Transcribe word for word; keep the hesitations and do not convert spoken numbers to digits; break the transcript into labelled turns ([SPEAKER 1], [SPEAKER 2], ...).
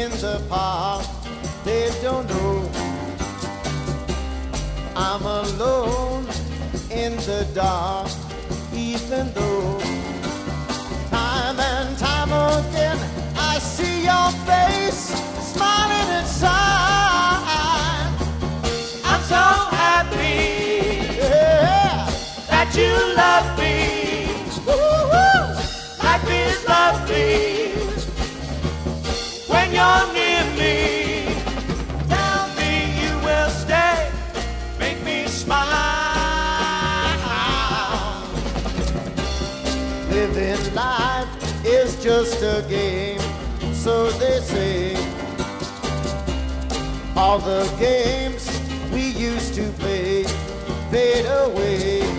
[SPEAKER 1] in the park. They don't know I'm alone in the dark, even though time and time again I see your face smiling inside. I'm so happy, yeah, that you love me. Woo-hoo. Life is lovely when you're near me. Tell me you will stay, make me smile. Living life is just a game, so they say. All the games we used to play fade away.